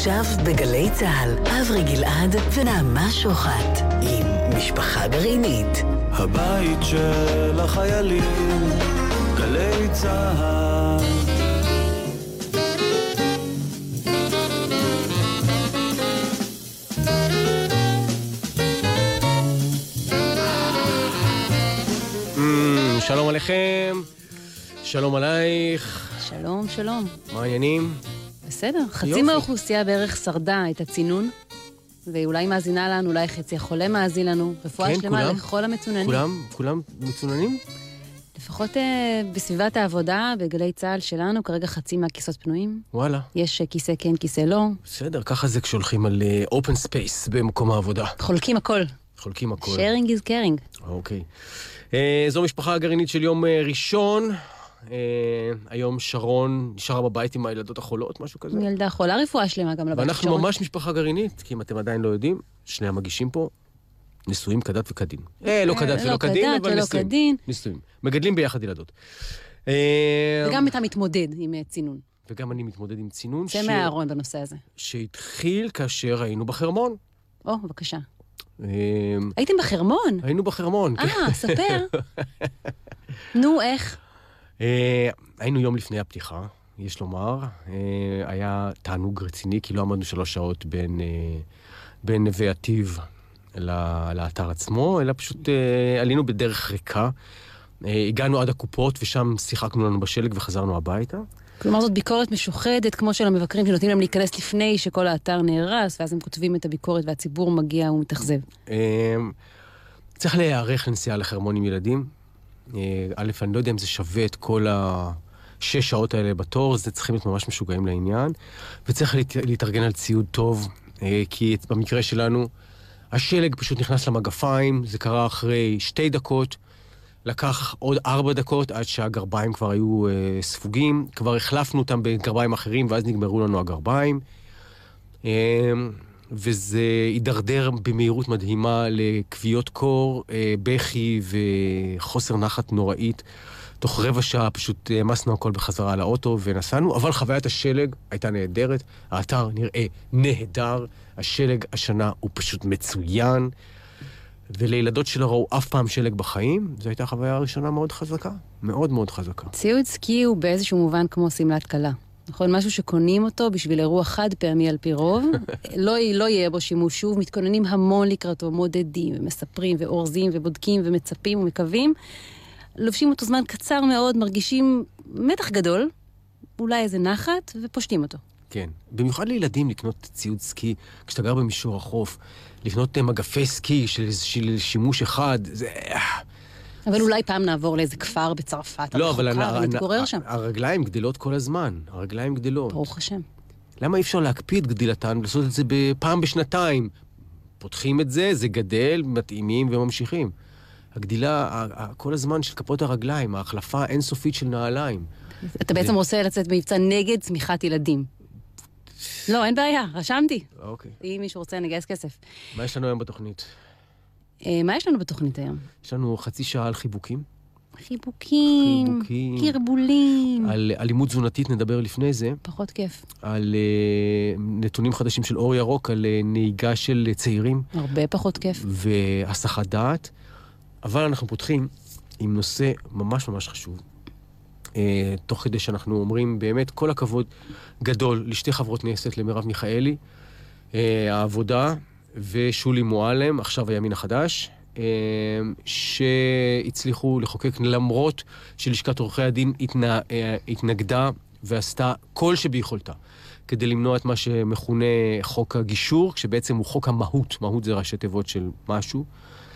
עכשיו בגלי צהל, אברי גלעד ונעמה שוחט עם משפחה גרעינית. הבית של החיילים, גלי צהל. שלום עליכם, שלום עלייך. שלום, שלום. מה העניינים? בסדר, חצי מהאוכלוסייה בערך שרדה את הצינון, ואולי מאזינה לנו, אולי חצי החולה מאזין לנו, רפואה שלמה לכל המצוננים. כולם מצוננים? לפחות בסביבת העבודה, בגלי צהל שלנו, כרגע חצי מהכיסאות פנויים. וואלה. יש כיסא כן, כיסא לא. בסדר, ככה זה כשהולכים על open space במקום העבודה. חולקים הכל. חולקים הכל. sharing is caring. אוקיי. זו משפחה הגרעינית של יום ראשון. היום שרון נשארה בבית עם הילדות החולות, משהו כזה. ילדה חולה, רפואה שלמה גם לבת שרון. ואנחנו ממש משפחה גרעינית, כי אם אתם עדיין לא יודעים, שני המגישים פה נשואים כדת וכדין. לא כדת ולא כדין, אבל נשואים. מגדלים ביחד ילדות. וגם אתה מתמודד עם צינון. וגם אני מתמודד עם צינון. זה מהארון בנושא הזה. שהתחיל כאשר היינו בחרמון. בבקשה. הייתם בחרמון? היינו בחרמון. ספר. נו, איך? היינו יום לפני הפתיחה, יש לומר. היה תענוג רציני, כי לא עמדנו 3 שעות בין נווה עתיב לאתר עצמו, אלא פשוט עלינו בדרך ריקה. הגענו עד הקופות, ושם שיחקנו לנו בשלג וחזרנו הביתה. כלומר, זאת ביקורת משוחדת, כמו של המבקרים שנותנים להם להיכנס לפני שכל האתר נהרס, ואז הם כותבים את הביקורת והציבור מגיע ומתאכזב. צריך להיערך לנסיעה לחרמון עם ילדים. א', אני לא יודע אם זה שווה את כל 6 שעות האלה בתור, זה צריכים להיות ממש משוגעים לעניין, וצריך להתארגן על ציוד טוב, כי במקרה שלנו, השלג פשוט נכנס למגפיים, זה קרה אחרי 2 דקות, לקח עוד 4 דקות עד שהגרביים כבר היו ספוגים, כבר החלפנו אותם בגרביים אחרים, ואז נגמרו לנו הגרביים, וזה הידרדר במהירות מדהימה לכוויות קור, בכי וחוסר נחת נוראית. תוך 15 שעה פשוט מסנו הכל בחזרה לאוטו ונסענו, אבל חוויית השלג הייתה נהדרת, האתר נראה נהדר, השלג השנה הוא פשוט מצוין, ולילדות שלא ראו אף פעם שלג בחיים, זו הייתה חוויה ראשונה מאוד חזקה, מאוד מאוד חזקה. ציוד סקי הוא באיזשהו מובן כמו סמלת קלה. נכון, משהו שקונים אותו בשביל אירוע חד פעמי על פי רוב, לא יהיה בו שימוש שוב, מתכוננים המון לקראתו, מודדים ומספרים ואורזים ובודקים ומצפים ומקווים, לובשים אותו זמן קצר מאוד, מרגישים מתח גדול, אולי איזה נחת, ופושטים אותו. כן, במיוחד לילדים לקנות ציוד סקי, כשאתה גר במישור החוף, לקנות מגפי סקי של שימוש אחד, זה... אבל אולי פעם נעבור לאיזה כפר בצרפת, לא, אבל נתגורר שם. הרגליים גדלות כל הזמן, הרגליים גדלות. ברוך השם. למה אי אפשר להקפיד גדילתן ולעשות את זה פעם בשנתיים? פותחים את זה, זה גדל, מתאימים וממשיכים. הגדילה, כל הזמן של כפות הרגליים, ההחלפה אינסופית של נעליים. אתה בעצם רוצה לצאת במבצע נגד צמיחת ילדים. לא, אין בעיה, רשמתי. אוקיי. אם מישהו רוצה, נגייס כסף. מה יש לנו היום בתוכנית? מה יש לנו בתוכנית היום? יש לנו 0.5 שעה על חיבוקים. חיבוקים. קרבולים. על אלימות תזונתית נדבר לפני זה. פחות כיף. על נתונים חדשים של אור ירוק, על נהיגה של צעירים. הרבה פחות כיף. והסחת דעת. אבל אנחנו פותחים עם נושא ממש ממש חשוב. תוך כדי שאנחנו אומרים באמת כל הכבוד גדול לשתי חברות כנסת, למרב מיכאלי, העבודה ושולי מועלם, עכשיו הימין החדש, שהצליחו לחוקק למרות שלשכת עורכי הדין התנגדה ועשתה כל שביכולתה כדי למנוע את מה שמכונה חוק הגישור, כשבעצם הוא חוק המהות, מהות זה ראשי תיבות של משהו.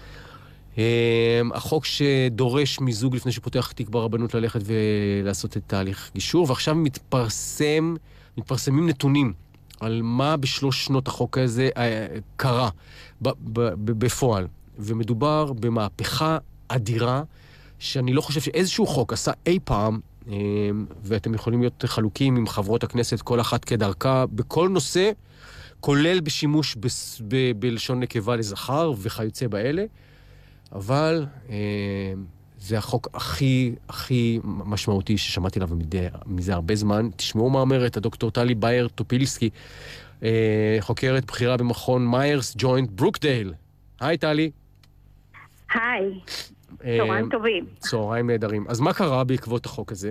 החוק שדורש מזוג לפני שפותח תיק ברבנות ללכת ולעשות את תהליך גישור, ועכשיו מתפרסמים נתונים על מה ב3 שנות החוק הזה קרה בפועל. ומדובר במהפכה אדירה, שאני לא חושב שאיזשהו חוק עשה אי פעם, ואתם יכולים להיות חלוקים עם חברות הכנסת, כל אחת כדרכה, בכל נושא, כולל בשימוש בלשון נקבה לזכר וכיוצא באלה, אבל זה החוק הכי משמעותי ששמעתי עליו מזה הרבה זמן. תשמעו מה אומרת הדוקטור טלי בייר טופילסקי, חוקרת בחירה במכון מיירס ג'וינט ברוקדייל. היי טלי. היי, צהריים טובים. צהריים נהדרים. אז מה קרה בעקבות החוק הזה?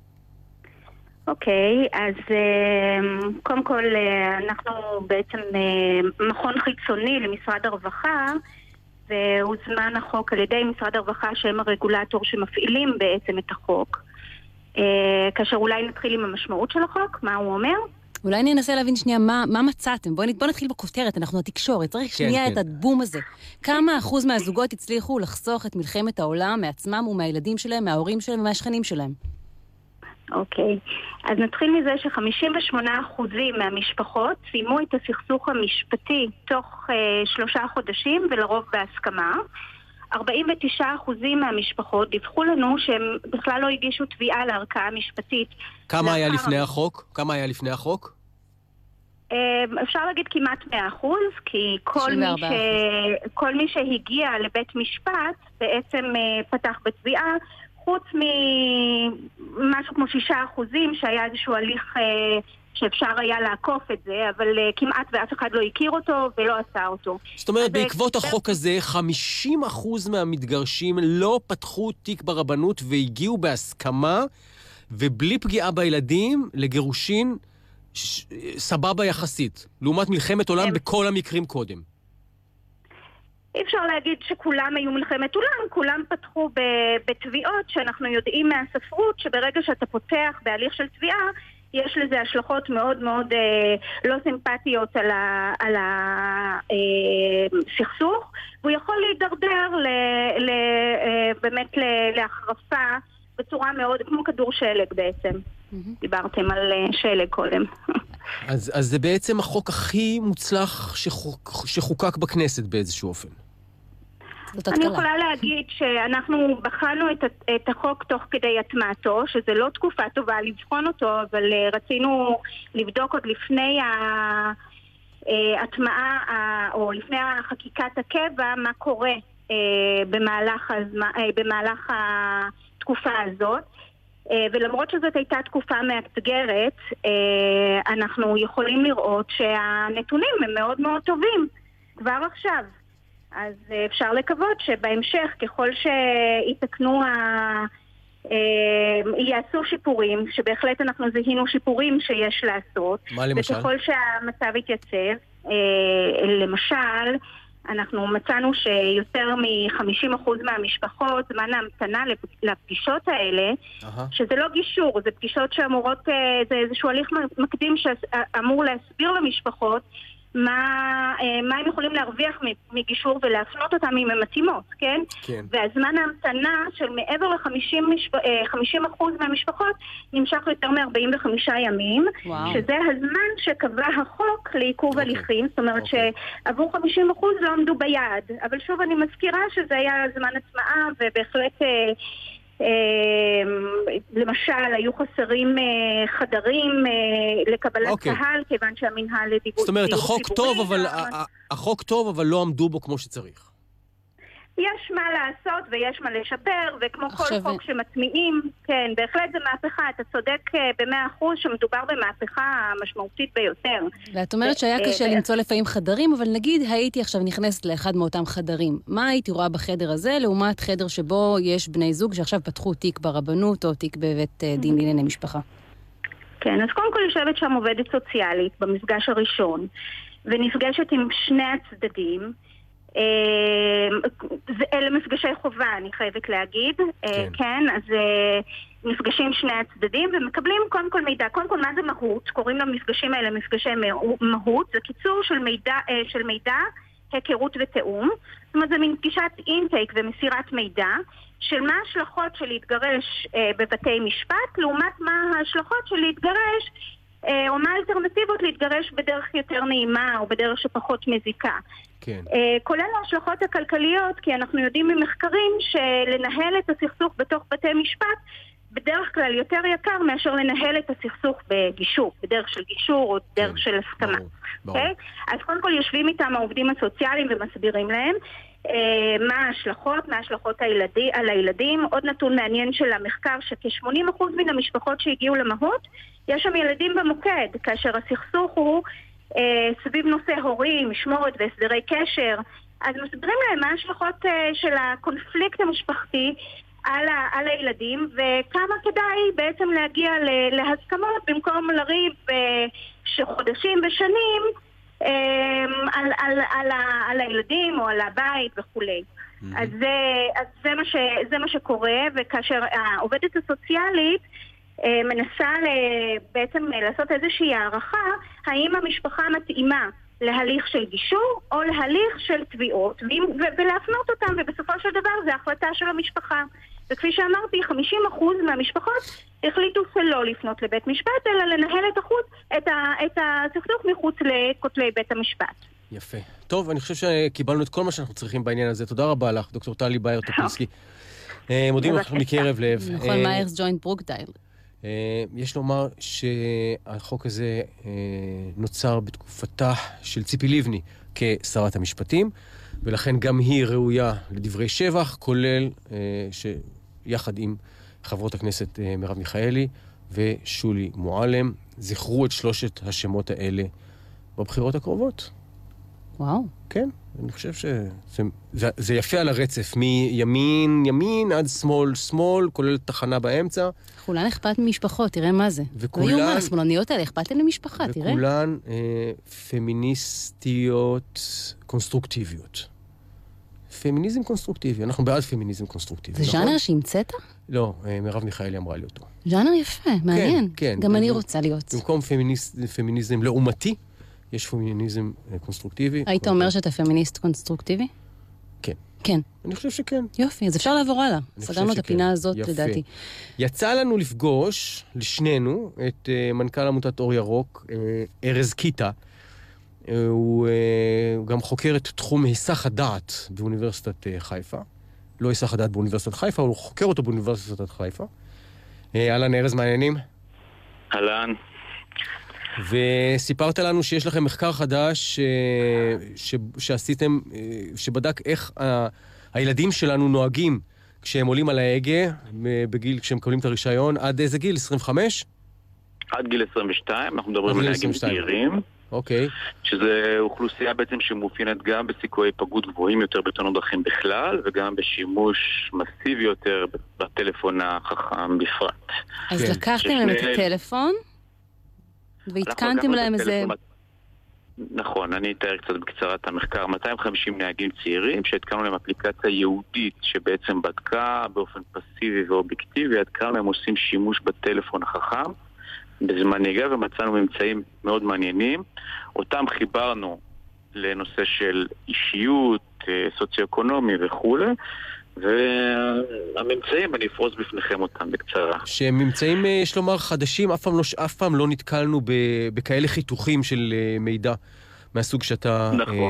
אוקיי, אז קודם כל אנחנו בעצם מכון חיצוני למשרד הרווחה, והוזמן החוק על ידי משרד הרווחה שהם הרגולטור שמפעילים בעצם את החוק. כאשר אולי נתחיל עם המשמעות של החוק, מה הוא אומר? אולי ננסה להבין שנייה מה מצאתם. בוא נתחיל בכותרת, אנחנו התקשורת, צריך שנייה את הבום הזה. כמה אחוז מהזוגות הצליחו לחסוך את מלחמת העולם מעצמם ומהילדים שלהם, מההורים שלהם ומהשכנים שלהם? אוקיי, אז נתחיל מזה ש58% מהמשפחות סיימו את הסכסוך המשפטי תוך 3 חודשים ולרוב בהסכמה. 49% מהמשפחות דיווחו לנו שהם בכלל לא הגישו תביעה לערכאה המשפטית. כמה היה לפני החוק? כמה היה לפני החוק? אפשר להגיד כמעט 100%, כי כל מי שהגיע לבית משפט בעצם פתח בתביעה, חוץ ממשהו כמו 6% שהיה איזשהו הליך שאפשר היה לעקוף את זה, אבל כמעט ואף אחד לא הכיר אותו ולא עשה אותו. זאת אומרת, בעקבות החוק הזה, 50% מהמתגרשים לא פתחו תיק ברבנות והגיעו בהסכמה, ובלי פגיעה בילדים, לגירושין סבבה יחסית, לעומת מלחמת עולם בכל המקרים קודם. אי אפשר להגיד שכולם היו מלחמת עולם, כולם פתחו בתביעות שאנחנו יודעים מהספרות שברגע שאתה פותח בהליך של תביעה, יש לזה השלכות מאוד מאוד לא סימפטיות על הסכסוך, והוא יכול להידרדר באמת להחרפה בצורה מאוד, כמו כדור שלג בעצם. דיברתם על שלג קודם. אז זה בעצם החוק הכי מוצלח שחוקק בכנסת באיזשהו אופן. אני יכולה להגיד שאנחנו בחנו את החוק תוך כדי הטמעתו, שזה לא תקופה טובה לבחון אותו, אבל רצינו לבדוק עוד לפני ההטמעה או לפני חקיקת הקבע מה קורה במהלך התקופה הזאת. ולמרות שזאת הייתה תקופה מאתגרת, אנחנו יכולים לראות שהנתונים הם מאוד מאוד טובים כבר עכשיו. אז אפשר לקוות שבהמשך, ככל שיתקנו, יעשו שיפורים, שבהחלט אנחנו זיהינו שיפורים שיש לעשות. מה למשל? וככל שהמצב יתייצב, למשל, אנחנו מצאנו שיותר מ-50% מהמשפחות, זמן ההמתנה לפגישות האלה, שזה לא גישור, זה פגישות שאמורות, זה איזשהו הליך מקדים שאמור להסביר למשפחות, מה הם יכולים להרוויח מגישור ולהפנות אותם אם הם מתאימות, כן? כן. והזמן ההמתנה של מעבר ל-50% מהמשפחות נמשך יותר מ-45 ימים, שזה הזמן שקבע החוק לעיכוב הליכים, זאת אומרת שעבור 50% לא עמדו ביעד, אבל שוב אני מזכירה שזה היה זמן הצמאה ובהחלט למשל, היו חסרים חדרים לקבלת קהל, כיוון שהמנהל לדיבור... זאת אומרת, החוק טוב, אבל לא עמדו בו כמו שצריך. יש מה לעשות ויש מה לשפר, וכמו כל חוק שמטמיעים, כן, בהחלט זה מהפכה. אתה צודק ב100% שמדובר במהפכה משמעותית ביותר. ואת אומרת שהיה קשה למצוא לפעמים חדרים, אבל נגיד הייתי עכשיו נכנסת לאחד מאותם חדרים. מה הייתי רואה בחדר הזה, לעומת חדר שבו יש בני זוג שעכשיו פתחו תיק ברבנות או תיק בבית דין לענייני משפחה? כן, אז קודם כל יושבת שם עובדת סוציאלית במפגש הראשון, ונפגשת עם שני הצדדים, אלה מפגשי חובה, אני חייבת להגיד, כן, אז מפגשים שני הצדדים ומקבלים קודם כל מידע. קודם כל מה זה מהות? קוראים למפגשים האלה מפגשי מהות, זה קיצור של מידע, היכרות ותאום. זאת אומרת, זה מין פגישת אינטייק ומסירת מידע של מה ההשלכות של להתגרש בבתי משפט, לעומת מה ההשלכות של להתגרש או מה האלטרנטיבות להתגרש בדרך יותר נעימה או בדרך שפחות מזיקה. כן. כולל ההשלכות הכלכליות, כי אנחנו יודעים ממחקרים שלנהל את הסכסוך בתוך בתי משפט בדרך כלל יותר יקר מאשר לנהל את הסכסוך בגישור, בדרך של גישור או דרך של הסכמה. אז קודם כל יושבים איתם העובדים הסוציאליים ומסבירים להם מה ההשלכות, על הילדים. עוד נתון מעניין של המחקר, שכ-80% מן המשפחות שהגיעו למהות, יש שם ילדים במוקד, כאשר הסכסוך הוא סביב נושא הורים, משמורת והסדרי קשר, אז מסבירים להם מה ההשלכות של הקונפליקט המשפחתי על הילדים, וכמה כדאי בעצם להגיע להסכמות במקום לריב חודשים ושנים על הילדים או על הבית וכולי. אז זה מה שקורה, וכאשר העובדת הסוציאלית מנסה בעצם לעשות איזושהי הערכה, האם המשפחה מתאימה להליך של גישור או להליך של תביעות, ולהפנות אותם, ובסופו של דבר זה החלטה של המשפחה. וכפי שאמרתי, 50% מהמשפחות החליטו שלא לפנות לבית משפט, אלא לנהל את הסכסוך מחוץ לכותלי בית המשפט. יפה. טוב, אני חושב שקיבלנו את כל מה שאנחנו צריכים בעניין הזה. תודה רבה לך, דוקטור טלי בייר-טופינסקי. מודים לך מקרב לב. נכון, מאיירס ג'וינט ברוקדייל. יש לומר שהחוק הזה נוצר בתקופתה של ציפי לבני כשרת המשפטים, ולכן גם היא ראויה לדברי שבח, כולל שיחד עם חברות הכנסת מרב מיכאלי ושולי מועלם, זכרו את שלושת השמות האלה בבחירות הקרובות. וואו. כן, אני חושב שזה יפה על הרצף, מימין עד שמאל, כולל תחנה באמצע. כולן אכפת ממשפחות, תראה מה זה. וכולן... לא יאמר, השמאלניות האלה אכפת להם למשפחה, תראה. וכולן פמיניסטיות קונסטרוקטיביות. פמיניזם קונסטרוקטיבי, אנחנו בעד פמיניזם קונסטרוקטיבי. זה ז'אנר שהמצאת? לא, מרב מיכאלי אמרה לי אותו. ז'אנר יפה, מעניין. כן. גם אני רוצה להיות. במקום פמיניזם לעומתי, יש פמיניזם קונסטרוקטיבי. היית אומר שאתה פמיניסט קונסטרוקטיבי? כן. כן. אני חושב שכן. יופי, אז אפשר לעבור הלאה. סגרנו את הפינה הזאת, לדעתי. יצא לנו לפגוש, לשנינו, את מנכ"ל עמותת אור ירוק, ארז קיטה. הוא גם חוקר את תחום היסח הדעת באוניברסיטת חיפה. לא היסח הדעת באוניברסיטת חיפה, הוא חוקר אותו באוניברסיטת חיפה. אהלן, ארז, מעניינים? אהלן. וסיפרת לנו שיש לכם מחקר חדש שעשיתם, שבדק איך הילדים שלנו נוהגים כשהם עולים על ההגה, בגיל, כשהם מקבלים את הרישיון, עד איזה גיל? 25? עד גיל 22, אנחנו מדברים על נהגים צעירים. אוקיי. שזה אוכלוסייה בעצם שמאופיינת גם בסיכויי היפגעות גבוהים יותר בתאונות דרכים בכלל, וגם בשימוש מסיבי יותר בטלפון החכם בפרט. אז לקחתם להם את הטלפון? והתקנתם להם איזה... נכון, אני אתאר קצת בקצרה את המחקר. 250 נהגים צעירים שהתקנו להם אפליקציה יהודית שבעצם בדקה באופן פסיבי ואובייקטיבי עד כמה הם עושים שימוש בטלפון החכם בזמן נהיגה, ומצאנו ממצאים מאוד מעניינים. אותם חיברנו לנושא של אישיות, סוציו-אקונומי וכו', והממצאים, אני אפרוס בפניכם אותם בקצרה. שממצאים, יש לומר, חדשים, אף פעם לא נתקלנו בכאלה חיתוכים של מידע מהסוג שאתה...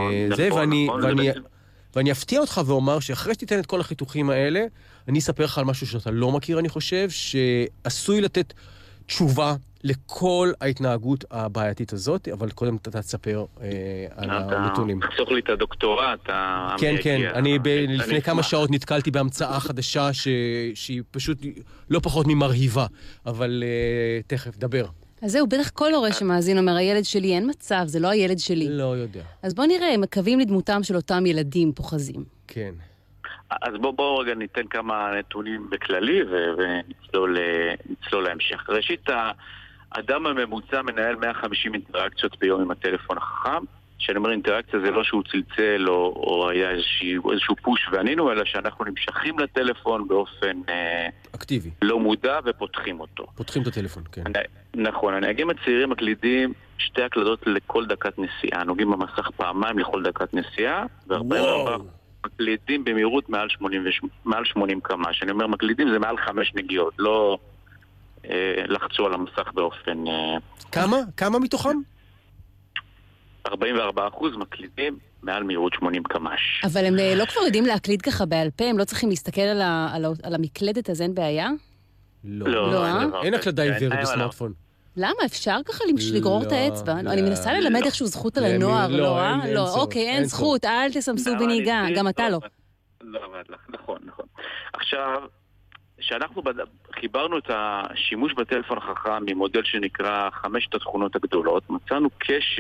ואני אפתיע אותך ואומר שאחרי שתיתן את כל החיתוכים האלה, אני אספר לך על משהו שאתה לא מכיר, אני חושב, שעשוי לתת תשובה לכל ההתנהגות הבעייתית הזאת, אבל קודם אתה תספר על הנתונים. תחסוך לי את הדוקטורט. כן, אני לפני כמה שעות נתקלתי בהמצאה חדשה שהיא פשוט לא פחות ממרהיבה, אבל תכף, דבר. אז זהו, בטח כל הורה שמאזין אומר, הילד שלי אין מצב, זה לא הילד שלי. לא יודע. אז בוא נראה, הם מקווים לדמותם של אותם ילדים פוחזים. כן. אז בואו רגע ניתן כמה נתונים בכללי ונצלול להמשך. ראשית, האדם הממוצע מנהל 150 אינטראקציות ביום עם הטלפון החכם. כשאני אומר אינטראקציה זה לא שהוא צלצל או היה איזשהו פוש וענינו, אלא שאנחנו נמשכים לטלפון באופן אקטיבי, לא מודע ופותחים אותו. פותחים את הטלפון, כן. נכון, הנהגים הצעירים מקלידים 2 הקלדות לכל דקת נסיעה. נוגעים במסך פעמיים לכל דקת נסיעה, ו44 מקלידים במהירות מעל 80 קמ"ש. אני אומר מקלידים זה מעל 5 נגיעות, לא לחצו על המסך באופן... כמה מתוכם? 44% מקלידים מעל מהירות 80 קמ"ש. אבל הם לא כבר יודעים להקליד ככה בעל פה? הם לא צריכים להסתכל על המקלדת, אז אין בעיה? לא. אין הקלדה עיוורת בסמארטפון. למה? אפשר ככה לגרור את האצבע? אני מנסה ללמד איכשהו זכות על הנוער, לא? אוקיי, אין זכות, אל תסמסו בנהיגה, גם אתה לא. נכון. עכשיו, כשאנחנו חיברנו את השימוש בטלפון החכם ממודל שנקרא 5 התכונות הגדולות, מצאנו קשר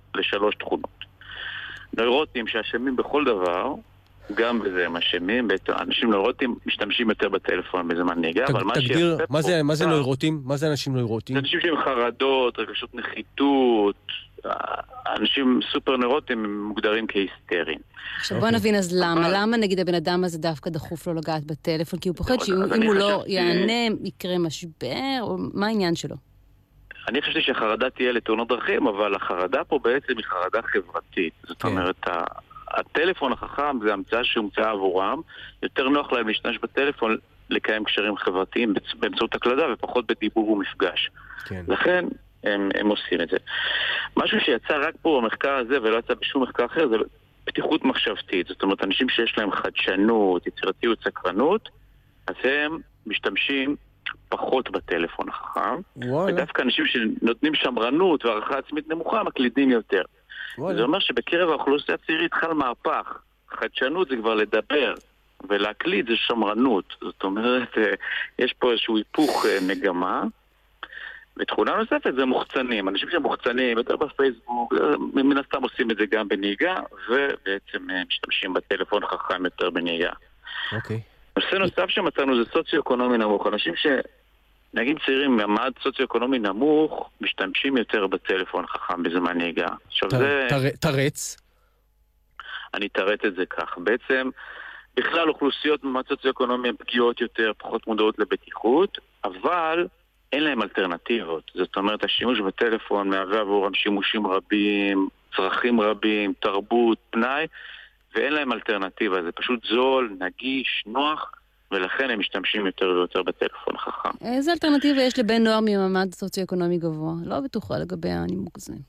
ל3 תכונות. נוירוטים שאשמים בכל דבר, גם בזה הם אשמים, אנשים נוירוטים משתמשים יותר בטלפון בזמן נהיגה, אבל תגדיר, מה זה נוירוטים? מה זה אנשים נוירוטים? זה אנשים שהם חרדות, רגשות נחיתות, אנשים סופר נוירוטים הם מוגדרים כהיסטריים. עכשיו בוא נבין אז למה. למה נגיד הבן אדם הזה דווקא דחוף לו לגעת בטלפון? כי הוא פוחד שאם הוא לא יענה, יקרה משבר, או מה העניין שלו? אני חשבתי שהחרדה תהיה לתאונות דרכים, אבל החרדה פה בעצם היא חרדה חברתית. זאת אומרת, הטלפון החכם זה המצאה שהומצאה עבורם, יותר נוח להם להשתמש בטלפון לקיים קשרים חברתיים באמצעות הקלדה ופחות בדיבור ומפגש. לכן הם עושים את זה. משהו שיצא רק פה במחקר הזה ולא יצא בשום מחקר אחר זה פתיחות מחשבתית. זאת אומרת, אנשים שיש להם חדשנות, יצירתיות, סקרנות, אז הם משתמשים פחות בטלפון החכם, ודווקא אנשים שנותנים שמרנות והערכה עצמית נמוכה מקלידים יותר. זה אומר שבקרב האוכלוסייה הצעירית חל מהפך. חדשנות זה כבר לדבר, ולהקליד זה שמרנות. זאת אומרת, יש פה איזשהו היפוך מגמה. ותכונה נוספת זה מוחצנים. אנשים שמוחצנים יותר בפייסבוק, מן הסתם עושים את זה גם בנהיגה, ובעצם משתמשים בטלפון חכם יותר בנהיגה. אוקיי. נושא נוסף שמצאנו זה סוציו-אקונומי נמוך. אנשים נגיד צעירים ממעמד סוציו-אקונומי נמוך משתמשים יותר בטלפון חכם בזמן נהיגה. עכשיו זה... תרץ? אני תרץ את זה כך. בעצם בכלל אוכלוסיות ממעמד סוציו-אקונומי הן פגיעות יותר, פחות מודעות לבטיחות, אבל אין להם אלטרנטיבות. זאת אומרת, השימוש בטלפון מהווה עבורם שימושים רבים, צרכים רבים, תרבות, פנאי, ואין להם אלטרנטיבה. זה פשוט זול, נגיש, נוח, ולכן הם משתמשים יותר ויותר בטלפון חכם. איזה אלטרנטיבה יש לבן נוער ממעמד סוציו-אקונומי גבוה? לא בטוחה לגבי הנימוק הזה.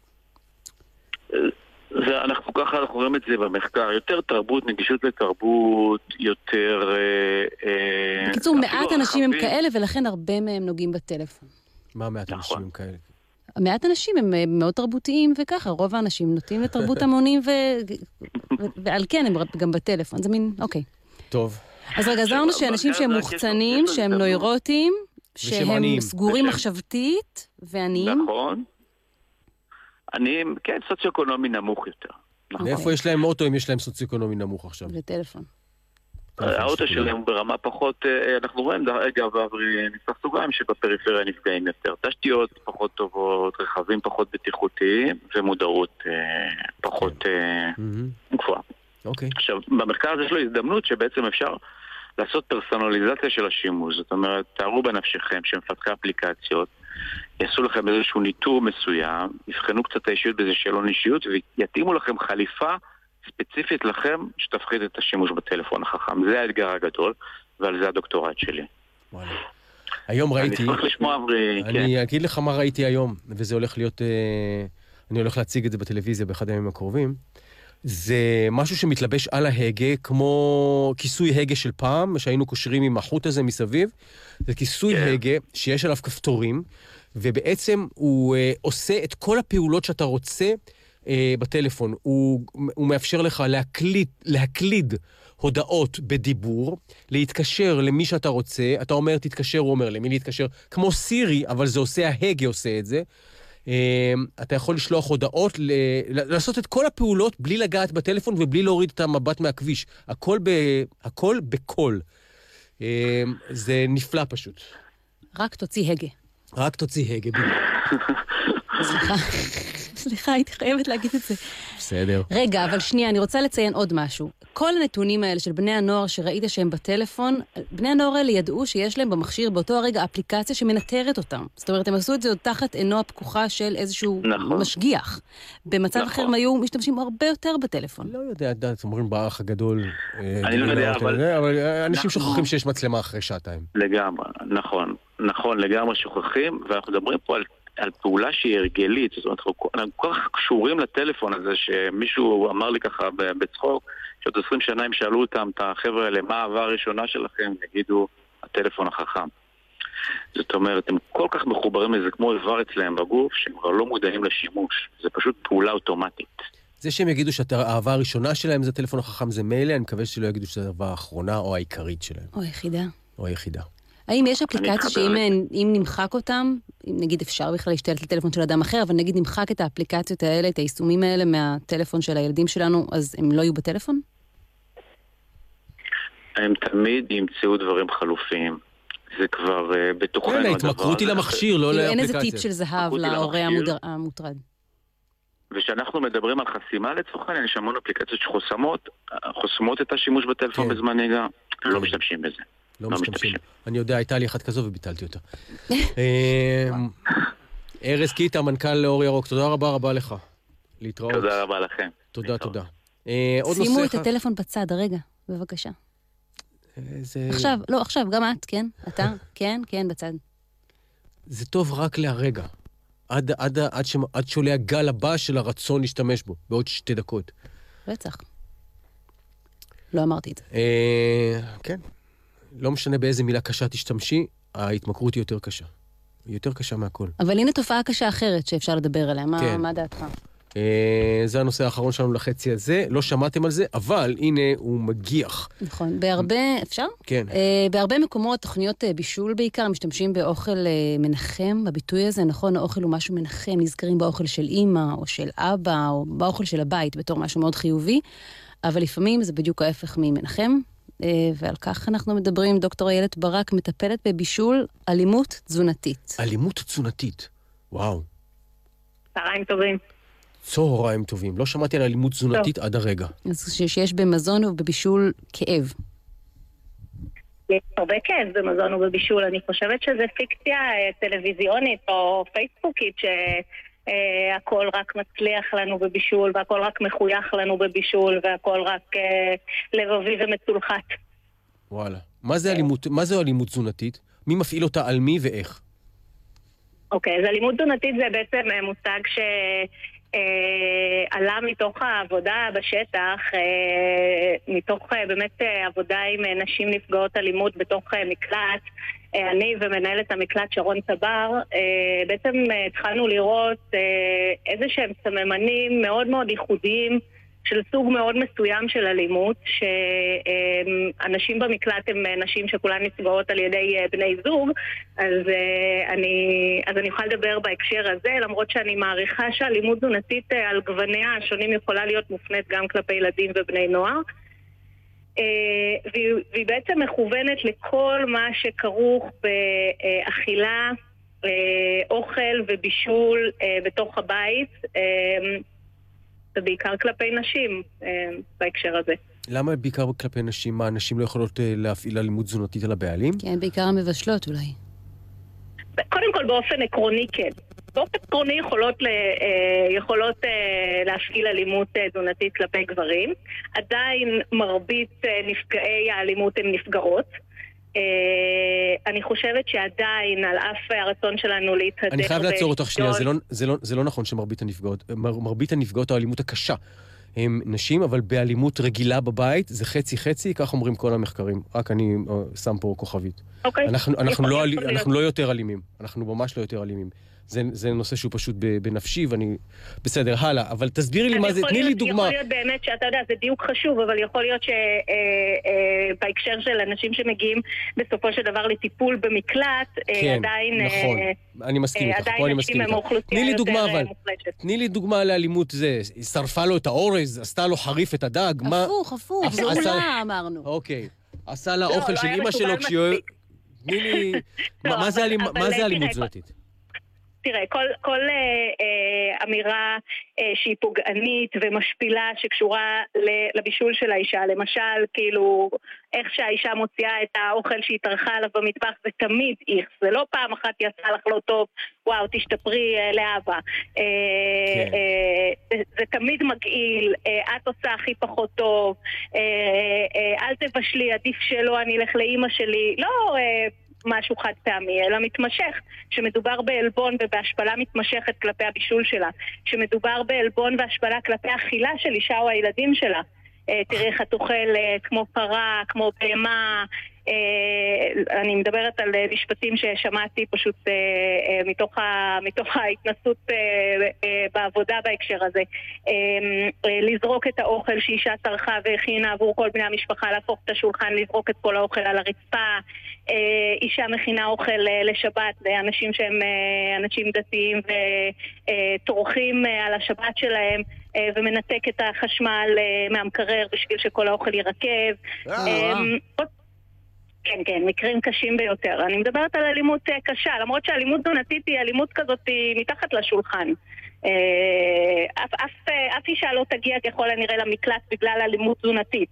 אנחנו ככה רואים את זה במחקר. יותר תרבות, נגישות לתרבות, יותר... בקיצור, מעט אנשים הם כאלה, ולכן הרבה מהם נוגעים בטלפון. מה מעט אנשים הם כאלה? מעט אנשים הם מאוד תרבותיים, וככה, רוב האנשים נוטים לתרבות המונים, ועל כן הם גם בטלפון. זה מין, אוקיי. טוב. אז רגע, זרנו שאנשים שהם מוחצנים, שהם נוירוטים, שהם סגורים מחשבתית, ועניים. נכון. עניים, כן, סוציו-אקונומי נמוך יותר. מאיפה יש להם אוטו אם יש להם סוציו-אקונומי נמוך עכשיו? לטלפון. האוטו שלהם ברמה פחות, אנחנו רואים, אגב, נפתח סוגריים שבפריפריה נפגעים יותר. תשתיות פחות טובות, רכבים פחות בטיחותיים, ומודעות פחות גבוהה. אוקיי. עכשיו, במחקר הזה יש לו הזדמנות שבעצם אפשר לעשות פרסונליזציה של השימוש. זאת אומרת, תארו בנפשכם שמפתחי אפליקציות, יעשו לכם איזשהו ניטור מסוים, יבחנו קצת האישיות באיזה שאלון אישיות, ויתאימו לכם חליפה ספציפית לכם שתפחית את השימוש בטלפון החכם. זה האתגר הגדול, ועל זה הדוקטורט שלי. היום ראיתי... אני אשמח לשמוע, אני אגיד לך מה ראיתי היום, וזה הולך להיות... אני הולך להציג את זה בטלוויזיה באחד הימים הקרובים. זה משהו שמתלבש על ההגה, כמו כיסוי הגה של פעם, שהיינו קושרים עם החוט הזה מסביב. זה כיסוי הגה שיש עליו כפתורים, ובעצם הוא עושה את כל הפעולות שאתה רוצה בטלפון. הוא מאפשר לך להקליד הודעות בדיבור, להתקשר למי שאתה רוצה. אתה אומר תתקשר, הוא אומר למי להתקשר. כמו סירי, אבל זה עושה, ההגה עושה את זה. אתה יכול לשלוח הודעות, לעשות את כל הפעולות בלי לגעת בטלפון ובלי להוריד את המבט מהכביש. הכל בקול. זה נפלא פשוט. רק תוציא הגה. רק תוציא הגה. סליחה, הייתי חייבת להגיד את זה. בסדר. רגע, אבל שנייה, אני רוצה לציין עוד משהו. כל הנתונים האלה של בני הנוער שראית שהם בטלפון, בני הנוער האלה ידעו שיש להם במכשיר באותו הרגע אפליקציה שמנטרת אותם. זאת אומרת, הם עשו את זה עוד תחת עינו הפקוחה של איזשהו משגיח. במצב אחר הם היו משתמשים הרבה יותר בטלפון. לא יודע, אומרים באח הגדול. אני לא יודע, אבל אנשים שוכחים שיש מצלמה אחרי שעתיים. לגמרי, נכון, לגמרי שוכחים, ואנחנו מדברים פה על פעולה שהיא הרגלית. זאת אומרת, אנחנו כל כך קשורים לטלפון הזה, שמישהו אמר לי ככה בצחוק, שעוד 20 שנה הם שאלו אותם, את החבר'ה האלה, מה העבר הראשונה שלכם? יגידו, הטלפון החכם. זאת אומרת, הם כל כך מחוברים לזה כמו איבר אצלהם בגוף, שהם כבר לא מודעים לשימוש. זה פשוט פעולה אוטומטית. זה שהם יגידו שהעבר הראשונה שלהם זה הטלפון החכם זה מילא, אני מקווה שלא יגידו שזה העבר האחרונה או העיקרית שלהם. או היחידה. או היחידה. האם יש אפליקציה שאם נמחק אותם, אם נגיד אפשר בכלל להשתלט לטלפון של אדם אחר, אבל נגיד נמחק את האפליקציות האלה, את היישומים האלה מהטלפון של הילדים שלנו, אז הם לא יהיו בטלפון? הם תמיד ימצאו דברים חלופיים. זה כבר בתוכנו הדבר. ההתמכרות היא למכשיר, לא לאפליקציה. אין איזה טיפ של זהב להורה המוטרד. ושאנחנו מדברים על חסימה לצורך העניין, יש המון אפליקציות שחוסמות את השימוש בטלפון בזמן נהיגה, לא משתמשים בזה. לא משתמשים. אני יודע, הייתה לי אחת כזו וביטלתי אותה. ארז קיטה, מנכ"ל אור ירוק, תודה רבה לך. להתראות. תודה רבה לכם. תודה. שימו את הטלפון בצד, הרגע, בבקשה. עכשיו, גם את, כן? אתה? כן, בצד. זה טוב רק להרגע. עד שעולה הגל הבא של הרצון להשתמש בו, בעוד 2 דקות. רצח. לא אמרתי את זה. כן. לא משנה באיזה מילה קשה תשתמשי, ההתמכרות היא יותר קשה. היא יותר קשה מהכל. אבל הנה תופעה קשה אחרת שאפשר לדבר עליה. מה דעתך? זה הנושא האחרון שלנו לחצי הזה. לא שמעתם על זה, אבל הנה הוא מגיח. נכון. בהרבה, אפשר? כן. בהרבה מקומות, תוכניות בישול בעיקר, משתמשים באוכל מנחם, בביטוי הזה, נכון, האוכל הוא משהו מנחם, נזכרים באוכל של אמא או של אבא, או באוכל של הבית, בתור משהו מאוד חיובי, אבל לפעמים זה בדיוק ההפך ממנחם, ועל כך אנחנו מדברים. דוקטור איילת ברק מטפלת בבישול אלימות תזונתית. אלימות תזונתית, וואו. צהריים טובים. צהריים טובים. לא שמעתי על אלימות תזונתית עד הרגע. אז שיש במזון ובבישול כאב. יש הרבה כאב במזון ובבישול. אני חושבת שזה פיקציה טלוויזיונית או פייסבוקית שהכל רק מצליח לנו בבישול, והכל רק מחוייך לנו בבישול, והכל רק לבבי ומצולחת. וואלה. מה זה אלימות תזונתית? מי מפעיל אותה על מי ואיך? אוקיי, אז אלימות תזונתית זה בעצם מושג עלה מתוך העבודה בשטח, מתוך באמת עבודה עם נשים נפגעות אלימות בתוך מקלט. אני ומנהלת המקלט שרון צבר, בעצם התחלנו לראות איזה שהם סממנים מאוד מאוד ייחודיים של סוג מאוד מסוים של אלימות, שאנשים במקלט הם נשים שכולן נפגעות על ידי בני זוג, אז אני יכולה לדבר בהקשר הזה, למרות שאני מעריכה שאלימות תזונתית על גווניה השונים יכולה להיות מופנית גם כלפי ילדים ובני נוער, והיא בעצם מכוונת לכל מה שכרוך באכילה, אוכל ובישול בתוך הבית, ובעיקר כלפי נשים בהקשר הזה. למה בעיקר כלפי נשים? מה, נשים לא יכולות להפעיל אלימות תזונתית על הבעלים? כן, בעיקר המבשלות אולי. קודם כל באופן עקרוני כן. באופן עקרוני יכולות להפעיל אלימות תזונתית כלפי גברים. עדיין מרבית נפגעי האלימות הן נפגעות. אני חושבת שעדיין על אף הרצון שלנו להתהדר... אני חייב לעצור אותך שנייה, זה לא נכון שמרבית הנפגעות. מרבית הנפגעות האלימות הקשה הם נשים, אבל באלימות רגילה בבית זה חצי-חצי, כך אומרים כל המחקרים. רק אני שם פה כוכבית. אנחנו לא יותר אלימים. אנחנו ממש לא יותר אלימים. זה נושא שהוא פשוט בנפשי, ואני... בסדר, הלאה, אבל תסבירי לי מה זה, תני לי דוגמה. יכול להיות באמת שאתה יודע, זה דיוק חשוב, אבל יכול להיות שבהקשר של אנשים שמגיעים בסופו של דבר לטיפול במקלט, עדיין... כן, נכון, אני מסכים איתך, פה אני מסכים איתך. תני לי דוגמה, אבל, תני לי דוגמה לאלימות זה, שרפה לו את האורז, עשתה לו חריף את הדג, מה... הפוך, זה אולה אמרנו. אוקיי, עשה לה אוכל של אמא שלו כשהיא... תני לי... מה זה אלימות תזונתית? תראה, כל אמירה שהיא פוגענית ומשפילה שקשורה לבישול של האישה, למשל, כאילו, איך שהאישה מוציאה את האוכל שהיא טרחה עליו במטבח, זה תמיד איך, זה לא פעם אחת יצא לך לא טוב, וואו, תשתפרי לאבא. זה תמיד מגעיל, את עושה הכי פחות טוב, אל תבשלי, עדיף שלא, אני אלך לאמא שלי, לא... משהו חד פעמי, אלא מתמשך, שמדובר באלבון ובהשפלה מתמשכת כלפי הבישול שלה, שמדובר באלבון והשפלה כלפי האכילה של אישה או הילדים שלה. תראי איך את אוכל כמו פרה, כמו בהמה, אני מדברת על משפטים ששמעתי פשוט מתוך ההתנסות בעבודה בהקשר הזה. לזרוק את האוכל שאישה צרכה והכינה עבור כל בני המשפחה, להפוך את השולחן, לזרוק את כל האוכל על הרצפה. אישה מכינה אוכל לשבת לאנשים שהם אנשים דתיים וטורחים על השבת שלהם ומנתק את החשמל מהמקרר בשביל שכל האוכל ירכב. כן, כן, מקרים קשים ביותר. אני מדברת על אלימות קשה, למרות שהאלימות תזונתית היא אלימות כזאת מתחת לשולחן. אף אישה לא תגיע ככל הנראה למקלט בגלל אלימות תזונתית.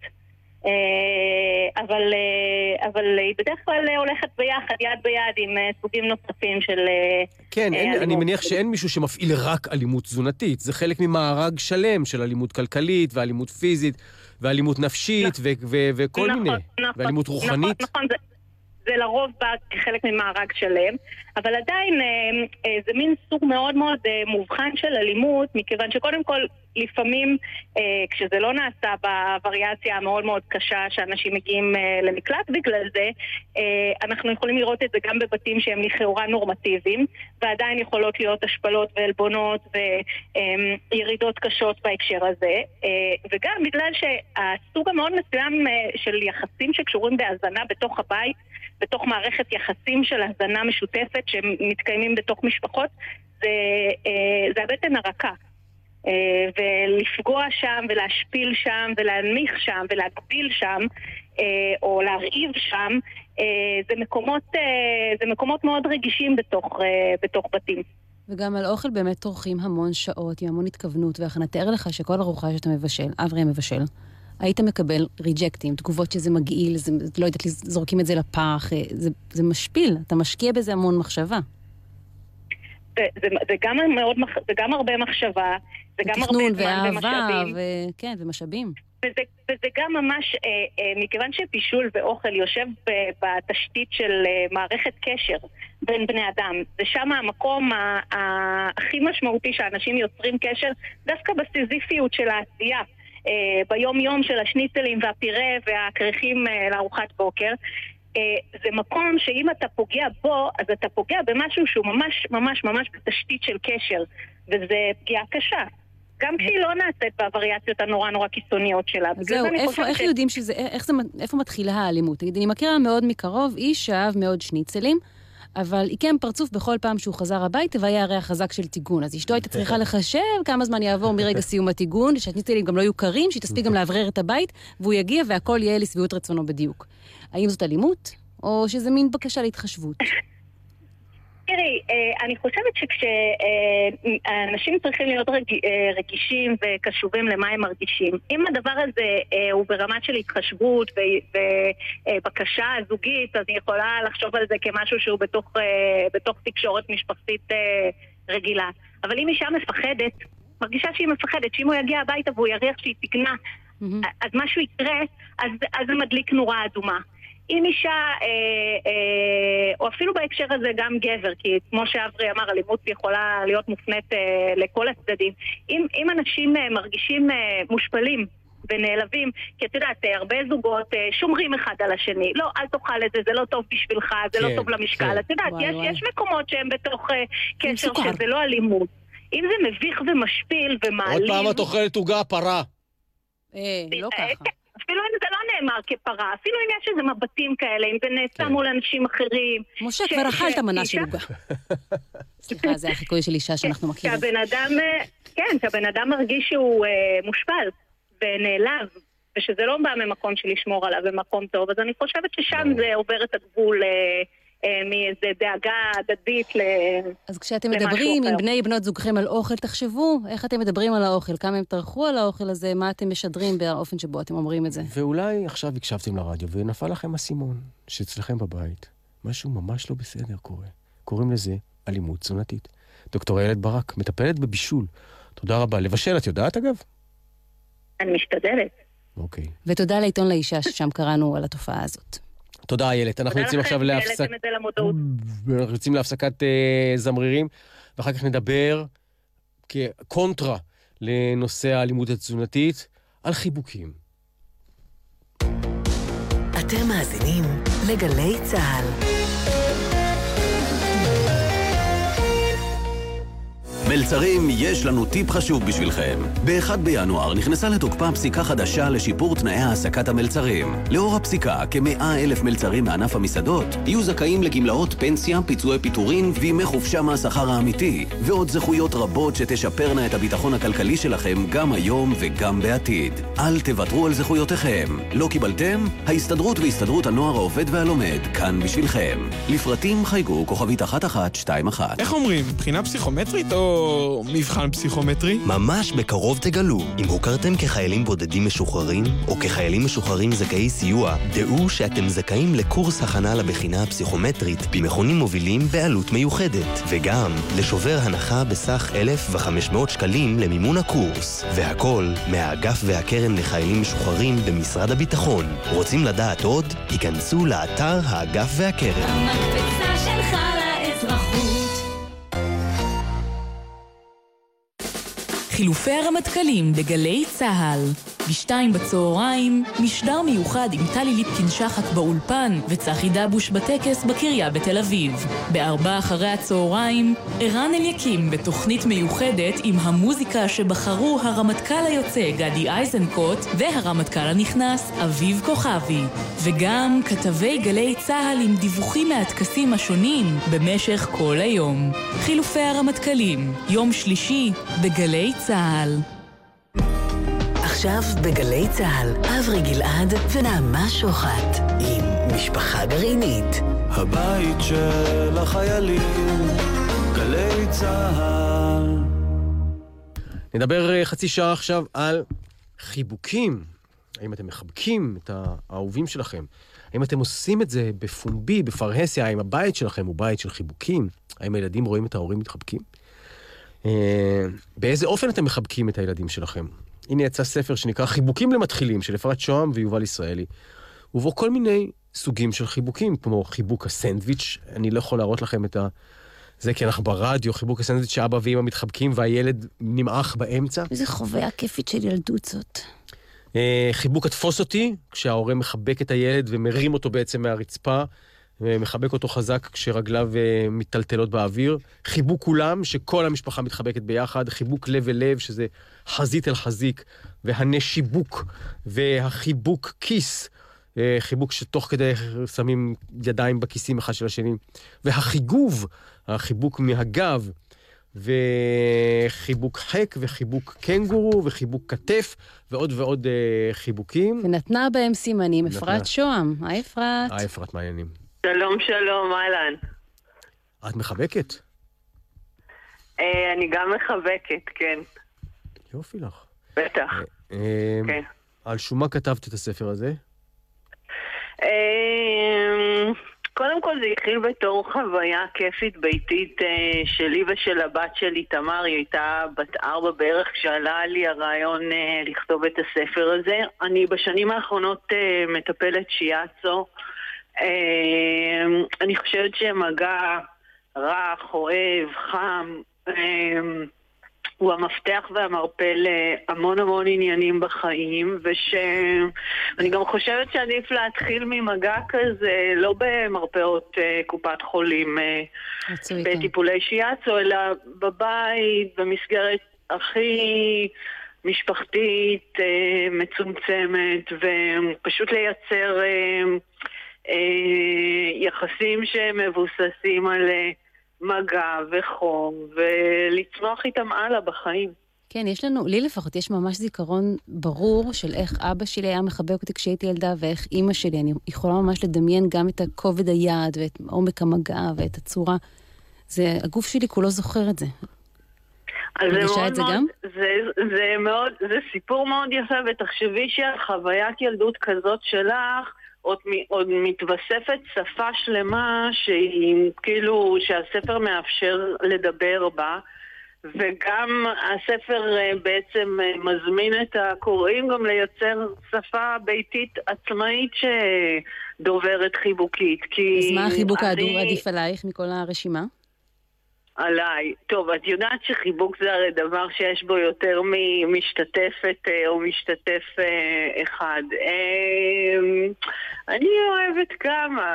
אבל היא בדרך כלל הולכת ביחד, יד ביד, עם סוגים נוספים של כן, אני מניח שאין מישהו שמפעיל רק אלימות תזונתית. זה חלק ממארג שלם של אלימות כלכלית ואלימות פיזית ואלימות נפשית וכל מיני. ואלימות רוחנית. נכון, זה לרוב בא כחלק ממארג שלם, אבל עדיין זה מין סוג מאוד מאוד מובחן של אלימות, מכיוון שקודם כל לפעמים כשזה לא נעשה בווריאציה המאוד מאוד קשה שאנשים מגיעים למקלט בגלל זה, אנחנו יכולים לראות את זה גם בבתים שהם לכאורה נורמטיביים, ועדיין יכולות להיות השפלות ועלבונות וירידות קשות בהקשר הזה, וגם בגלל שהסוג המאוד מסוים של יחסים שקשורים בהזנה בתוך הבית, בתוך מערכת יחסים של הזנה משותפת שמתקיימים בתוך משפחות, זה הבטן הרכה. ולפגוע שם ולהשפיל שם ולהנמיך שם ולהגביל שם או להרעיב שם, זה מקומות מאוד רגישים בתוך בתים. וגם על אוכל באמת טורחים המון שעות עם המון התכוונות והכנה. תאר לך שכל ארוחה שאתה מבשל, אברי מבשל, היית מקבל ריג'קטים, תגובות שזה מגעיל, לא יודעת, זורקים את זה לפח, זה משפיל, אתה משקיע בזה המון מחשבה. זה גם הרבה מחשבה, זה גם הרבה זמן ומשאבים. כן, ומשאבים. וזה גם ממש, מכיוון שפישול ואוכל יושב בתשתית של מערכת קשר בין בני אדם, זה שם המקום הכי משמעותי שאנשים יוצרים קשר, דווקא בסיזיפיות של העשייה. ביום יום של השניצלים והפירה והכריכים לארוחת בוקר, זה מקום שאם אתה פוגע בו, אז אתה פוגע במשהו שהוא ממש ממש ממש בתשתית של קשר, וזה פגיעה קשה. גם כשהיא לא נעשית בווריאציות הנורא נורא קיצוניות שלה. זהו, איך יודעים שזה, איפה מתחילה האלימות? אני מכירה מאוד מקרוב, איש שאהב מאוד שניצלים, אבל עיקם פרצוף בכל פעם שהוא חזר הביתה והיה הריח חזק של טיגון. אז אשתו הייתה צריכה לחשב כמה זמן יעבור מרגע סיום הטיגון, שהשניצלים גם לא יהיו קרים, שתספיק גם להברר את הבית, והוא יגיע והכל יהיה לשביעות רצונו בדיוק. האם זאת אלימות, או שזה מין בקשה להתחשבות? תראי, אני חושבת שכשאנשים צריכים להיות רגישים וקשובים למה הם מרגישים, אם הדבר הזה הוא ברמת של התחשבות ובקשה זוגית, אז אני יכולה לחשוב על זה כמשהו שהוא בתוך תקשורת משפחתית רגילה. אבל אם אישה מפחדת, מרגישה שהיא מפחדת, שאם הוא יגיע הביתה והוא יריח שהיא תקנה, אז משהו יקרה, אז זה מדליק נורה אדומה. אם אישה, או אפילו בהקשר הזה גם גבר, כי כמו שאברי אמר, אלימות יכולה להיות מופנית לכל הצדדים. אם אנשים מרגישים מושפלים ונעלבים, כי את יודעת, הרבה זוגות שומרים אחד על השני, לא, אל תאכל את זה, זה לא טוב בשבילך, זה לא טוב למשקל. את יודעת, יש מקומות שהם בתוך קשר שזה לא אלימות. אם זה מביך ומשפיל ומעלים... עוד פעם את אוכלת עוגה פרה. לא ככה. אפילו אם זה לא נאמר כפרה, אפילו אם יש איזה מבטים כאלה, אם זה נעשה מול אנשים אחרים. משה, כבר אכלת מנה של עוגה. סליחה, זה החיקוי של אישה שאנחנו מכירים. שהבן אדם מרגיש שהוא מושפל ונעלב, ושזה לא בא ממקום של לשמור עליו במקום טוב, אז אני חושבת ששם זה עובר את הגבול מאיזה דאגה הדדית אז כשאתם מדברים עם בני בנות זוגכם על אוכל, תחשבו איך אתם מדברים על האוכל, כמה הם טרחו על האוכל הזה, מה אתם משדרים באופן שבו אתם אומרים את זה. ואולי עכשיו הקשבתם לרדיו ונפל לכם הסימון שאצלכם בבית משהו ממש לא בסדר קורה. קוראים לזה אלימות תזונתית. דוקטור איילת ברק, מטפלת בבישול. תודה רבה. לבשל, את יודעת אגב? אני משתדלת. אוקיי. ותודה לעיתון לאישה ששם קראנו על התופעה הזאת. תודה איילת, אנחנו יוצאים עכשיו להפסקת זמרירים, ואחר כך נדבר כקונטרה לנושא האלימות התזונתית על חיבוקים. אתם מאזינים לגלי צהל. מלצרים, יש לנו טיפ חשוב בשבילכם. ב-1 בינואר נכנסה לתוקפה פסיקה חדשה לשיפור תנאי העסקת המלצרים. לאור הפסיקה, כ100,000 מלצרים מענף המסעדות יהיו זכאים לגמלאות פנסיה, פיצויי פיטורין וימי חופשה מהשכר האמיתי, ועוד זכויות רבות שתשפרנה את הביטחון הכלכלי שלכם גם היום וגם בעתיד. אל תוותרו על זכויותיכם. לא קיבלתם? ההסתדרות והסתדרות הנוער העובד והלומד כאן בשבילכם. לפרטים חייגו כוכבית 1121. איך אומרים? בחינה פסיכומטרית או מבחן פסיכומטרי? ממש בקרוב תגלו. אם הוכרתם כחיילים בודדים משוחררים, או כחיילים משוחררים זכאי סיוע, דעו שאתם זכאים לקורס הכנה לבחינה הפסיכומטרית במכונים מובילים בעלות מיוחדת, וגם לשובר הנחה בסך 1,500 שקלים למימון הקורס. והכל מהאגף והקרן לחיילים משוחררים במשרד הביטחון. רוצים לדעת עוד? היכנסו לאתר האגף והקרן. המקפצה שלך לאזרחות. חילופי הרמטכ"לים בגלי צהל. ב-2 בצהריים, משדר מיוחד עם טלי ליפקין-שחק באולפן וצחי דבוש בטקס בקריה בתל אביב. ב4 אחרי הצהריים, ערן אליקים בתוכנית מיוחדת עם המוזיקה שבחרו הרמטכ"ל היוצא גדי איזנקוט והרמטכ"ל הנכנס אביב כוכבי. וגם כתבי גלי צהל עם דיווחים מהטקסים השונים במשך כל היום. חילופי הרמטכ"לים, יום שלישי בגלי צהל. עכשיו בגלי צהל, אברי גלעד ונעמה שוחט עם משפחה גרעינית. הבית של החיילים, גלי צהל. נדבר חצי שעה עכשיו על חיבוקים. האם אתם מחבקים את האהובים שלכם? האם אתם עושים את זה בפומבי, בפרהסיה? האם הבית שלכם הוא בית של חיבוקים? האם הילדים רואים את ההורים מתחבקים? באיזה אופן אתם מחבקים את הילדים שלכם? הנה יצא ספר שנקרא חיבוקים למתחילים, של אפרת שוהם ויובל ישראלי. ובו כל מיני סוגים של חיבוקים, כמו חיבוק הסנדוויץ'. אני לא יכול להראות לכם את זה, כי אנחנו ברדיו, חיבוק הסנדוויץ' שאבא ואמא מתחבקים והילד נמעך באמצע. איזה חוויה כיפית של ילדות זאת. חיבוק התפוס אותי, כשההורה מחבק את הילד ומרים אותו בעצם מהרצפה, ומחבק אותו חזק כשרגליו מטלטלות באוויר. חיבוק כולם, שכל המשפחה מתחבקת ביחד. חיבוק לב אל לב, שזה חזית אל חזיק, והנשיבוק, והחיבוק כיס, חיבוק שתוך כדי שמים ידיים בכיסים אחד של השני. והחיגוב, החיבוק מהגב, וחיבוק חק, וחיבוק קנגורו, וחיבוק כתף, ועוד ועוד חיבוקים. ונתנה בהם סימנים, אפרת שוהם. היי אפרת. היי אפרת, מה העניינים? שלום, שלום, אהלן. את מחבקת? אני גם מחבקת, כן. יופי לך. בטח. כן. על שום מה כתבת את הספר הזה? קודם כל זה התחיל בתור חוויה כיפית ביתית שלי ושל הבת שלי, תמר. היא הייתה בת 4 בערך כשעלה לי הרעיון לכתוב את הספר הזה. אני בשנים האחרונות מטפלת שיאצו. אני חושבת שמגע רך, אוהב, חם, הוא המפתח והמרפא להמון המון עניינים בחיים, ואני גם חושבת שעדיף להתחיל ממגע כזה, לא במרפאות קופת חולים, בטיפולי שיאצו, אלא בבית, במסגרת הכי משפחתית, מצומצמת, ופשוט לייצר יחסים שמבוססים על מגע וחום, ולצמוח איתם הלאה בחיים. כן, לי לפחות, יש ממש זיכרון ברור של איך אבא שלי היה מחבק אותי כשהייתי ילדה, ואיך אמא שלי, אני יכולה ממש לדמיין גם את הכובד היד, ואת עומק המגע, ואת הצורה. הגוף שלי כולו זוכר את זה. מרגישה את זה גם? זה סיפור מאוד יפה, ותחשבי שהחוויית ילדות כזאת שלך, עוד מתווספת שפה שלמה שהיא כאילו שהספר מאפשר לדבר בה, וגם הספר בעצם מזמין את הקוראים גם לייצר שפה ביתית עצמאית שדוברת חיבוקית. אז מה החיבוק עדיף עלייך מכל הרשימה? עליי. טוב, את יודעת שחיבוק זה הרי דבר שיש בו יותר ממשתתפת או משתתף אחד. אני אוהבת כמה,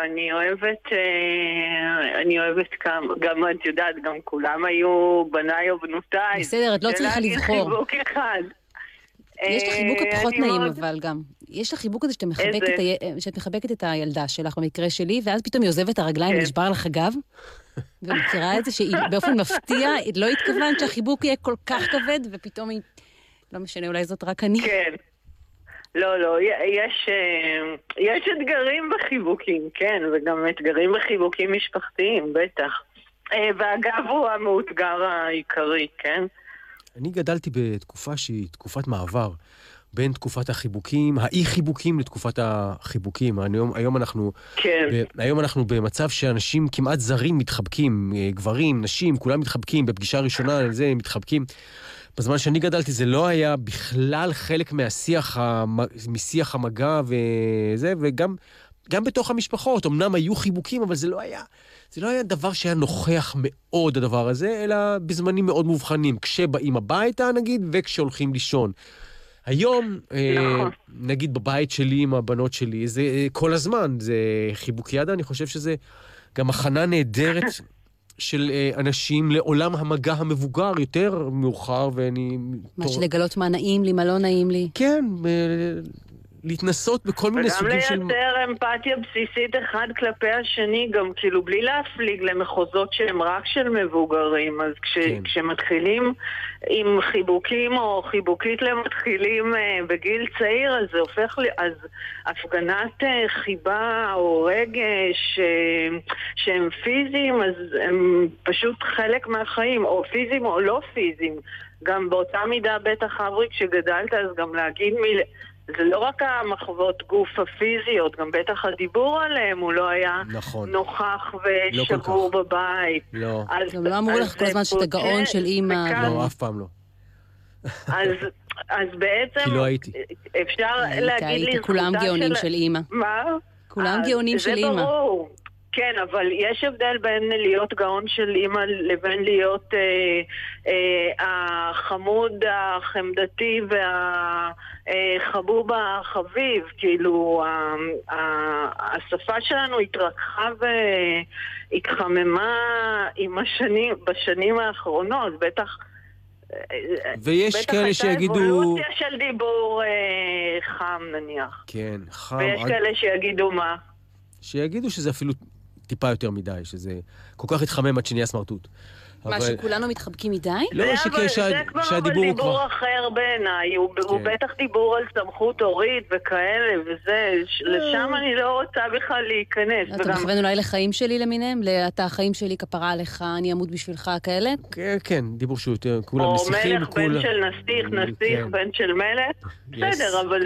אני אוהבת כמה. גם את יודעת, גם כולם היו בניי או בנותיי. בסדר, את לא צריכה לבחור. חיבוק אחד. יש לך חיבוק הפחות נעים, אבל גם. יש לך חיבוק הזה שאת מחבקת את הילדה שלך, במקרה שלי, ואז פתאום היא עוזבת הרגליים ונשבר לך הגב. ומכירה את זה שהיא באופן מפתיע, לא התכוונת שהחיבוק יהיה כל כך כבד, ופתאום היא, לא משנה, אולי זאת רק אני. כן. לא, יש אתגרים בחיבוקים, כן, וגם אתגרים בחיבוקים משפחתיים, בטח. והגב הוא המאותגר העיקרי, כן? אני גדלתי בתקופה שהיא תקופת מעבר, בין תקופת החיבוקים, האי-חיבוקים לתקופת החיבוקים. היום אנחנו במצב שאנשים כמעט זרים מתחבקים, גברים, נשים, כולם מתחבקים, בפגישה ראשונה על זה מתחבקים. בזמן שאני גדלתי זה לא היה בכלל חלק משיח המגע וזה, וגם בתוך המשפחות. אמנם היו חיבוקים, אבל זה לא היה דבר שהיה נוכח מאוד הדבר הזה, אלא בזמנים מאוד מובחנים, כשבאים הביתה נגיד, וכשהולכים לישון. היום, נגיד בבית שלי עם הבנות שלי, זה כל הזמן, זה חיבוקיאדה, אני חושב שזה גם הכנה נהדרת של אנשים לעולם המגע המבוגר יותר מאוחר, ואני... מה שלגלות מה נעים לי, מה לא נעים לי. כן, להתנסות בכל מיני סוגים של... וגם לייצר אמפתיה בסיסית אחד כלפי השני, גם כאילו בלי להפליג למחוזות שהם רק של מבוגרים. אז כשמתחילים עם חיבוקים או חיבוקית למתחילים בגיל צעיר, אז זה הופך אז הפגנת חיבה או רגש שהם פיזיים, אז הם פשוט חלק מהחיים, או פיזיים או לא פיזיים. גם באותה מידה בטח אברי כשגדלת, אז גם להגיד זה לא רק המחוות גוף הפיזיות, גם בטח הדיבור עליהם הוא לא היה נוכח ושבור בבית. לא. גם לא אמרו לך כל הזמן שאתה גאון של אימא. לא, אף פעם לא. אז בעצם... כי לא הייתי. אפשר להגיד לי... כולם גאונים של אימא. מה? כולם גאונים של אימא. זה ברור. כן, אבל יש הבדל בין להיות גאון של אימא לבין להיות החמוד, החמדתי והחבוב החביב. כאילו, השפה שלנו התרככה והתחממה בשנים האחרונות, בטח... ויש כאלה שיגידו... בטח הייתה אבולוציה של דיבור חם נניח. כן, חם. ויש כאלה שיגידו מה? שיגידו שזה אפילו... טיפה יותר מדי, שזה כל כך התחמם עד שנהיה סמרטוט. מה, שכולנו מתחבקים מדי? לא, זה כבר דיבור אחר בעיניי, הוא בטח דיבור על סמכות הורית וכאלה וזה, לשם אני לא רוצה בכלל להיכנס. אתה מכוון אולי לחיים שלי למיניהם? אתה החיים שלי כפרה עליך, אני אמות בשבילך, כאלה? כן, דיבור שהוא יותר, כולם נסיכים. או מלך בן של נסיך בן של מלך. בסדר, אבל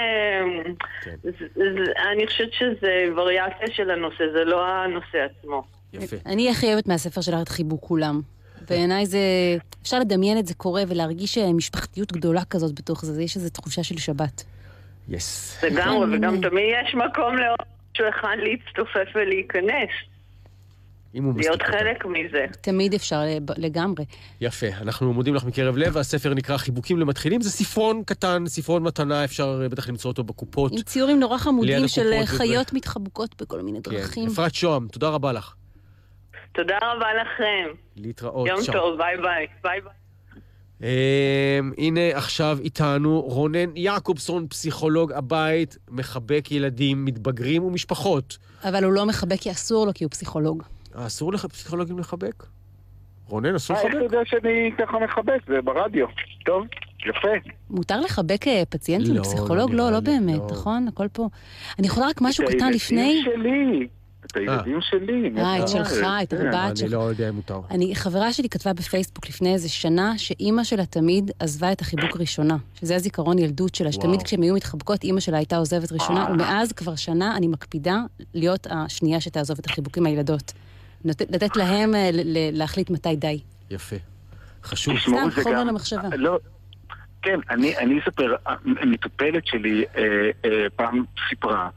אני חושבת שזה וריאציה של הנושא, זה לא הנושא עצמו. יפה. אני הכי אוהבת מהספר של את חיבוק כולם. בעיניי זה... אפשר לדמיין את זה קורה ולהרגיש משפחתיות גדולה כזאת בתוך זה. יש איזו תחושה של שבת. יס. זה גם, וגם תמיד יש מקום לעוד אחד להצטופף ולהיכנס. להיות חלק מזה. תמיד אפשר לגמרי. יפה. אנחנו מודים לך מקרב לב. הספר נקרא חיבוקים למתחילים. זה ספרון קטן, ספרון מתנה. אפשר בטח למצוא אותו בקופות. עם ציורים נורא חמודים של חיות מתחבקות בכל מיני דרכים. אפרת שוהם, תודה רבה לך. תודה רבה לכם. להתראות. יום טוב, ביי ביי. ביי ביי. הנה עכשיו איתנו רונן יעקובסון, פסיכולוג הבית, מחבק ילדים, מתבגרים ומשפחות. אבל הוא לא מחבק כי אסור לו, כי הוא פסיכולוג. אסור לפסיכולוגים לחבק? רונן, אסור לחבק? איך אתה יודע שאני ככה מחבק? זה ברדיו. טוב, יפה. מותר לחבק פציינטים בפסיכולוג? לא באמת, נכון? הכל פה. אני יכולה רק משהו קטן לפני... את הילדים שלי. את הילדים שלי. את שלך, את הבת שלך. אני לא יודע אם מותר. חברה שלי כתבה בפייסבוק לפני איזה שנה, שאימא שלה תמיד עזבה את החיבוק ראשונה. שזה הזיכרון ילדות שלה, שתמיד כשהם היו מתחבקות, אימא שלה הייתה עוזבת ראשונה, ומאז כבר שנה אני מקפידה להיות השנייה שתעזוב את החיבוקים הילדות. לתת להם להחליט מתי די. יפה. חשוב. סתם, חומר למחשבה. כן, אני אספר, המטופלת שלי פעם סיפרה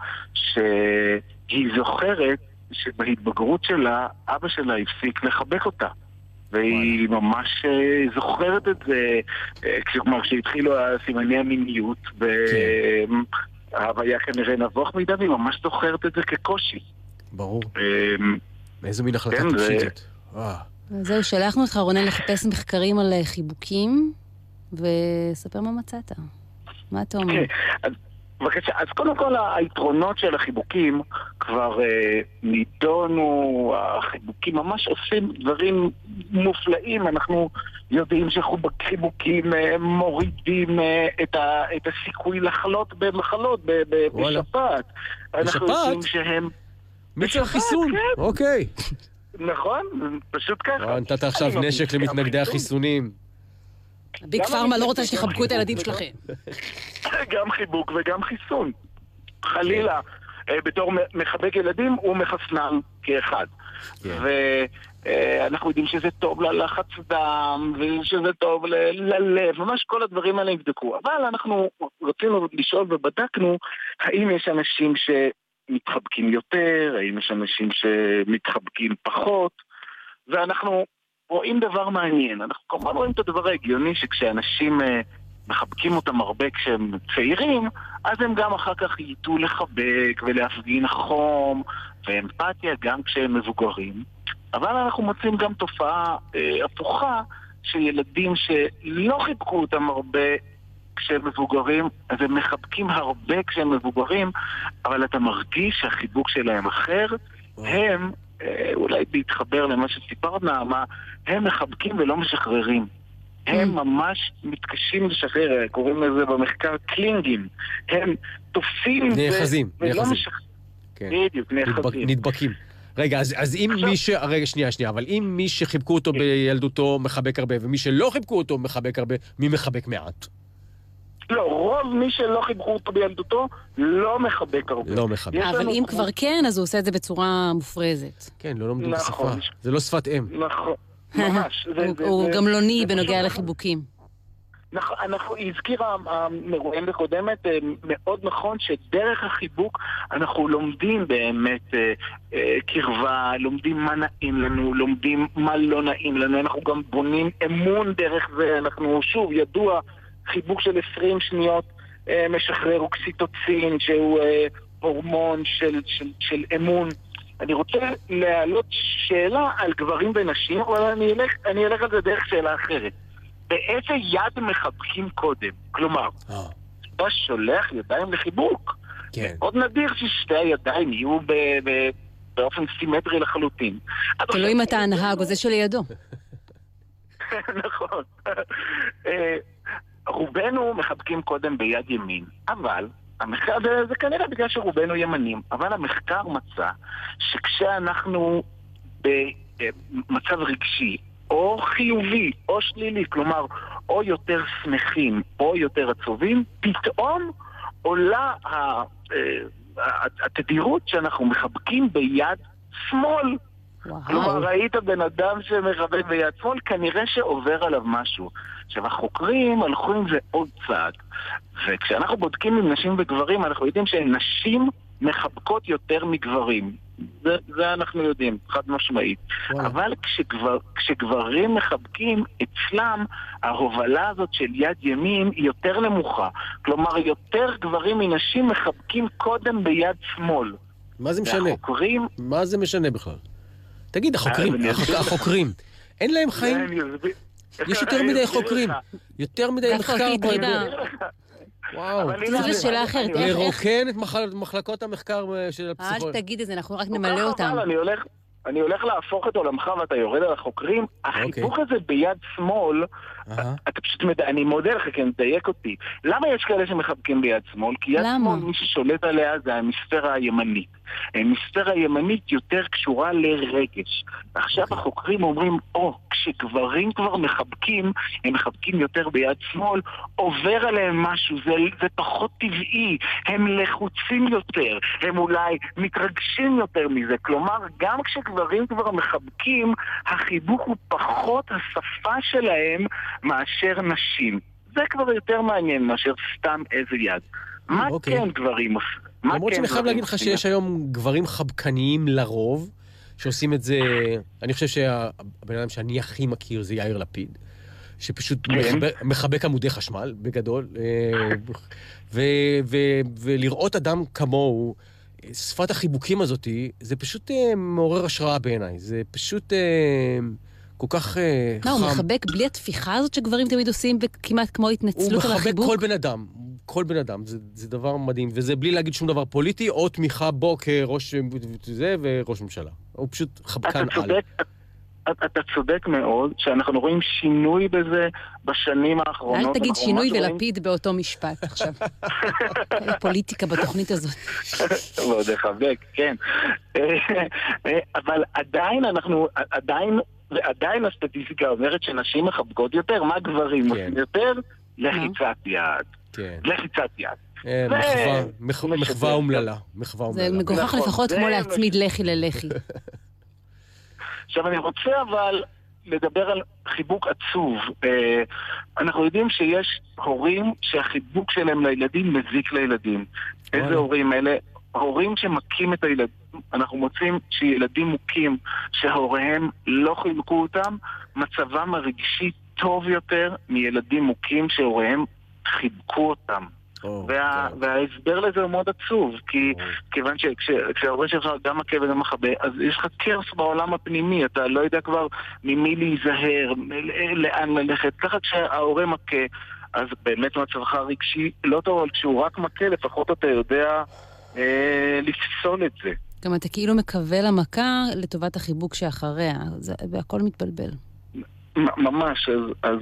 שהיא זוכרת שבהתבגרות שלה, אבא שלה הפסיק לחבק אותה. והיא ממש זוכרת את זה, כלומר שהתחילו הסימני המיניות, וההוויה כנראה נבוך מידה, והיא ממש זוכרת את זה כקושי. ברור. איזו מין החלטה טיפשית. זהו, שלחנו אותך, רונן, לחפש מחקרים על חיבוקים, וספר מה מצאת. מה אתה אומר? בבקשה, אז קודם כל היתרונות של החיבוקים כבר נידונו, החיבוקים ממש עושים דברים מופלאים, אנחנו יודעים שחיבוקים מורידים את הסיכוי לחלות במחלות, בשפעת. אנחנו יודעים שהם... מצל חיסון, אוקיי. נכון, פשוט ככה. נתת עכשיו נשק למתנגדי החיסונים. ביג פארמה לא רוצה שתחבקו את הילדים שלכם. גם חיבוק וגם חיסון. חלילה, בתור מחבק ילדים הוא מחסנם כאחד. ואנחנו יודעים שזה טוב ללחץ דם, ושזה טוב ללב, ממש כל הדברים האלה יבדקו. אבל אנחנו רצינו לשאול ובדקנו, האם יש אנשים שמתחבקים יותר, האם יש אנשים שמתחבקים פחות, ואנחנו רואים דבר מעניין. אנחנו כמובן רואים את הדבר ההגיוני שכשאנשים מחבקים אותם הרבה כשהם צעירים, אז הם גם אחר כך ייתו לחבק ולהפגין חום ואמפתיה גם כשהם מבוגרים. אבל אנחנו מוצאים גם תופעה הפוכה של ילדים שלא חיבקו אותם הרבה כשהם מבוגרים, אז הם מחבקים הרבה כשהם מבוגרים, אבל אתה מרגיש שהחיבוק שלהם אחר, הם אולי להתחבר למה שסיפרת נעמה, הם מחבקים ולא משחררים. הם ממש מתקשים לשחרר, קוראים לזה במחקר קלינגים. הם תופסים נאחזים, ולא משחררים. בדיוק, נאחזים. נדבקים. רגע, אז אם מי רגע, שנייה, אבל אם מי שחיבקו אותו בילדותו מחבק הרבה, ומי שלא חיבקו אותו מחבק הרבה, מי מחבק מעט? לא, רוב מי שלא חיבקו אותו בילדותו לא מחבק הרבה. לא מחבק. אבל אם כבר כן, אז הוא עושה את זה בצורה מופרזת. כן, לא לומדים את השפה. זה לא שפת אם. נכון, ממש. הוא גמלוני בנוגע לחיבוקים. אנחנו הזכירה המרואיין בקודמת מאוד נכון שדרך החיבוק אנחנו לומדים באמת קרבה, לומדים מה נעים לנו, לומדים מה לא נעים לנו, אנחנו גם בונים אמון דרך זה, אנחנו שוב ידוע חיבוק של 20 שניות משחרר אוקסיטוצין שהוא הורמון של אמון. אני רוצה להעלות שאלה על גברים ונשים, אבל אני אלך על זה דרך שאלה אחרת. באיזה יד מחבקים קודם? כלומר, אתה שולח ידיים לחיבוק. עוד נדיר ששתי הידיים יהיו באופן סימטרי לחלוטין. תלוי אם אתה הנהג או זה שלידו. נכון. רובנו מחבקים קודם ביד ימין, אבל המחקר, זה כנראה בגלל שרובנו ימנים, אבל המחקר מצא שכשאנחנו במצב רגשי, או חיובי, או שלילי, כלומר, או יותר שמחים, או יותר עצובים, פתאום עולה התדירות שאנחנו מחבקים ביד שמאל. כלומר, ראית בן אדם שמחבק ביד שמאל, כנראה שעובר עליו משהו. עכשיו, החוקרים הלכו עם זה עוד צעד, וכשאנחנו בודקים עם נשים וגברים, אנחנו יודעים שנשים מחבקות יותר מגברים. זה אנחנו יודעים, חד משמעית. אבל כשגברים מחבקים, אצלם ההובלה הזאת של יד ימין היא יותר נמוכה. כלומר, יותר גברים מנשים מחבקים קודם ביד שמאל. מה זה משנה? מה זה משנה בכלל? תגיד, החוקרים, אין להם חיים? יש יותר מדי חוקרים. יותר מדי מחקר ברידה. וואו. זו שאלה אחרת. לרוקן את מחלקות המחקר של הפסיכולוגיה. אל תגיד את זה, אנחנו רק נמלא אותם. אני הולך להפוך את עולמך ואתה יורד על החוקרים. החיבוק הזה ביד שמאל, אתה פשוט אני מודה לך כי אני מדייק אותי. למה יש כאלה שמחבקים ביד שמאל? כי יד שמאל, מי ששולט עליה זה המספירה הימנית. המספירה הימנית יותר קשורה לרגש. עכשיו החוקרים אומרים, כשגברים כבר מחבקים, הם מחבקים יותר ביד שמאל, עובר עליהם משהו, זה פחות טבעי, הם לחוצים יותר, הם אולי מתרגשים יותר מזה. כלומר, גם כשגברים כבר מחבקים, החיבוק הוא פחות השפה שלהם מאשר נשים. זה כבר יותר מעניין מאשר סתם איזה יד. מה כן גברים עושים? למרות שאני חייב להגיד לך שיש היום גברים חבקניים לרוב, שעושים את זה, אני חושב שהבן אדם שאני הכי מכיר זה יאיר לפיד, שפשוט מחבק עמודי חשמל, בגדול, ולראות אדם כמוהו, שפת החיבוקים הזאת, זה פשוט מעורר השראה בעיניי, זה פשוט כל כך חכם. הוא מחבק בלי התפיחה הזאת שגברים תמיד עושים, וכמעט כמו התנצלות על החיבוק? הוא מחבק כל בן אדם, זה דבר מדהים, וזה בלי להגיד שום דבר פוליטי, או תמיכה בו כראש זה וראש ממשלה. הוא פשוט חבקן על. אתה צודק מאוד, שאנחנו רואים שינוי בזה בשנים האחרונות. אל תגיד שינוי ולפיד באותו משפט עכשיו. פוליטיקה בתוכנית הזאת. מאוד לחבק, כן. אבל עדיין הסטטיסטיקה אומרת שנשים מחבקות יותר. מה גברים עושים יותר? לחיצת יד. לחיצת יד. מחווה אומללה. זה מגוחך לפחות כמו להצמיד לחי ללחי. עכשיו אני רוצה אבל לדבר על חיבוק עצוב. אנחנו יודעים שיש הורים שהחיבוק שלהם לילדים מזיק לילדים. איזה הורים אלה? הורים שמכים את הילדים. אנחנו מוצאים שילדים מוכים שהוריהם לא חיבקו אותם, מצבם הרגשי טוב יותר מילדים מוכים שהוריהם חיבקו אותם. וההסבר לזה הוא מאוד עצוב, כי כיוון שכשההורה שלך גם מכה וגם מחבא, אז יש לך קרס בעולם הפנימי, אתה לא יודע כבר ממי להיזהר, לאן ללכת. ככה כשההורה מכה, אז באמת מצבך הרגשי לא טוב, אבל כשהוא רק מכה, לפחות אתה יודע לפסול את זה. גם אתה כאילו מקווה למכה לטובת החיבוק שאחריה, והכל מתבלבל. ממש, אז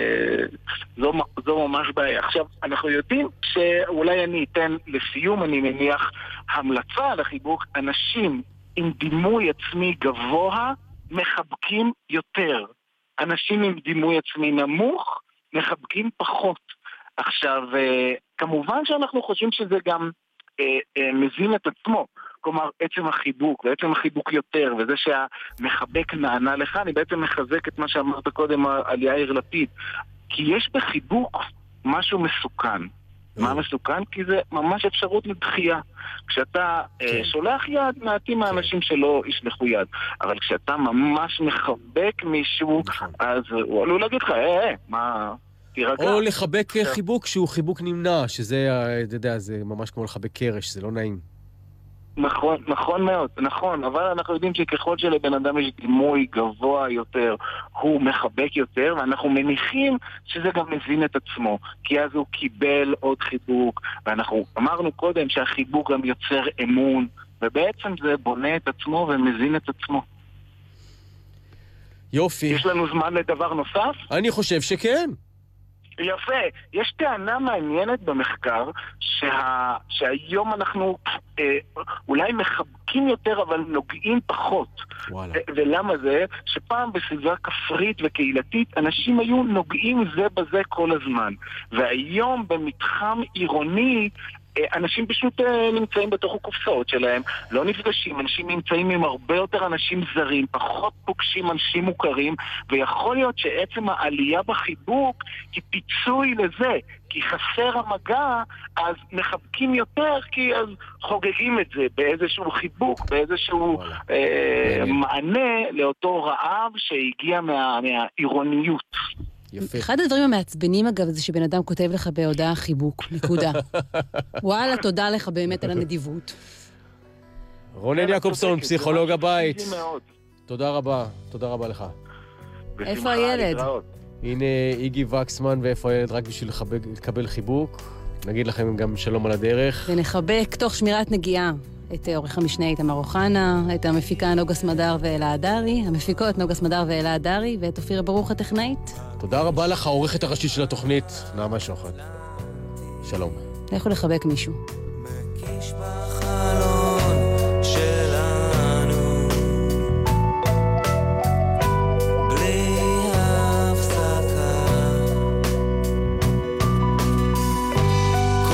זו ממש בעיה. עכשיו, אנחנו יודעים שאולי אני אתן לסיום, אני מניח, המלצה על החיבוק, אנשים עם דימוי עצמי גבוה מחבקים יותר. אנשים עם דימוי עצמי נמוך מחבקים פחות. עכשיו, כמובן שאנחנו חושבים שזה גם מזין את עצמו. כלומר, עצם החיבוק, ועצם החיבוק יותר, וזה שהמחבק נענה לך, אני בעצם מחזק את מה שאמרת קודם על יאיר לפיד. כי יש בחיבוק משהו מסוכן. מה מסוכן? כי זה ממש אפשרות לדחייה. כשאתה שולח יד, מעטים האנשים שלא ישלחו יד. אבל כשאתה ממש מחבק מישהו, אז הוא עלול להגיד לך, מה... או לחבק חיבוק שהוא חיבוק נמנע, שזה, אתה יודע, זה ממש כמו לחבק קרש, זה לא נעים. נכון מאוד, נכון, אבל אנחנו יודעים שככל שלבן אדם יש דימוי גבוה יותר, הוא מחבק יותר, ואנחנו מניחים שזה גם מזין את עצמו, כי אז הוא קיבל עוד חיבוק, ואנחנו אמרנו קודם שהחיבוק גם יוצר אמון, ובעצם זה בונה את עצמו ומזין את עצמו. יופי. יש לנו זמן לדבר נוסף? אני חושב שכן. יפה. יש טענה מעניינת במחקר שהיום אנחנו אולי מחבקים יותר אבל נוגעים פחות. ולמה זה? שפעם בסביבה כפרית וקהילתית אנשים היו נוגעים זה בזה כל הזמן. והיום במתחם עירוני אנשים פשוט נמצאים בתוך הקופסאות שלהם, לא נפגשים, אנשים נמצאים עם הרבה יותר אנשים זרים, פחות פוגשים אנשים מוכרים, ויכול להיות שעצם העלייה בחיבוק היא פיצוי לזה, כי חסר המגע, אז מחבקים יותר, כי אז חוגגים את זה באיזשהו חיבוק, באיזשהו מענה לאותו רעב שהגיע מהעירוניות. יפה. אחד הדברים המעצבנים אגב זה שבן אדם כותב לך בהודעה חיבוק, נקודה. וואלה, תודה לך באמת על הנדיבות. רונן יעקובסון, פסיכולוג הבית. תודה רבה לך. איפה הילד? הנה איגי וקסמן, ואיפה הילד רק בשביל לקבל חיבוק. נגיד לכם גם שלום על הדרך. ונחבק תוך שמירת נגיעה. את עורך המשנה איתמר אוחנה, את המפיקה נוגה סמדר ואלה הדרי, המפיקות נוגה סמדר ואלה הדרי, ואת אופירה ברוך הטכנאית. תודה רבה לך, העורכת הראשית של התוכנית, נעמה שוחט. שלום. לכו לחבק מישהו.